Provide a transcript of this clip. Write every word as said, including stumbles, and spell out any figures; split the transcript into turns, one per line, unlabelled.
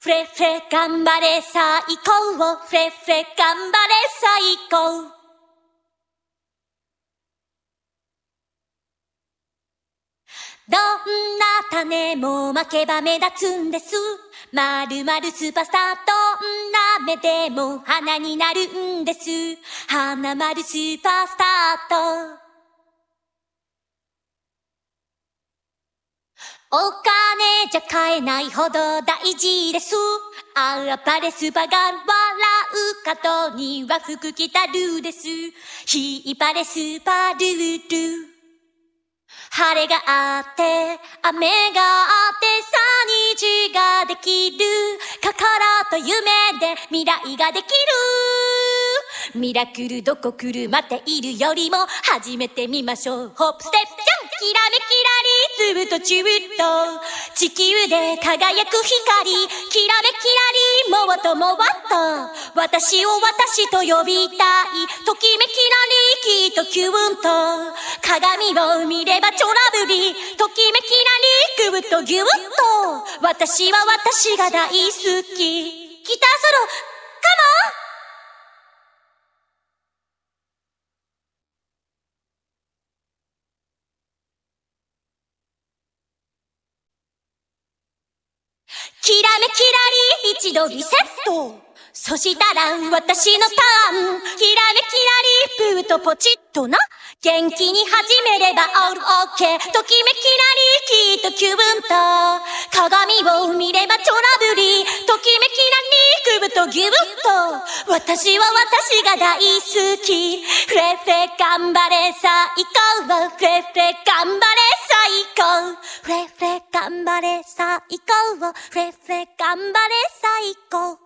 フレフレ頑張れ最高、フレフレ頑張れ最高。どんな種も負けば目立つんです。まるまるスーパースター、どんな目でも花になるんです。花丸スーパースターとお金じゃ買えないほど大事です。あらぱれスーパーガール、笑う角には服着たルーです。ひいぱれスーパールール。晴れがあって、雨があって、さ虹ができる。心と夢で未来ができる。ミラクルどこ来る待っているよりも始めてみましょう。ホップステップジャンキラメキラリ、粒とチューと地球で輝く光、キラメキラリ、もっともっと私を私と呼びたい。ときめきラリ、きっとキュンと鏡を見ればちょラブリー。ときめきラリ、ぐっとぎゅっと私は私が大好き。ギターソロカモン。キラメキラリ一度リセット。そしたら私のターン。キラメキラリプーとポチッとな。元気に始めればオールオッケー。ときめきラリきっとキュンと鏡を見れば超ラブリー。ときめきラリグブとギュッと私は私が大好き。フレフレ頑張れ最高、フレフレ頑張れ最高、フレフレ頑張れ最高、フレフレ頑張れ最高。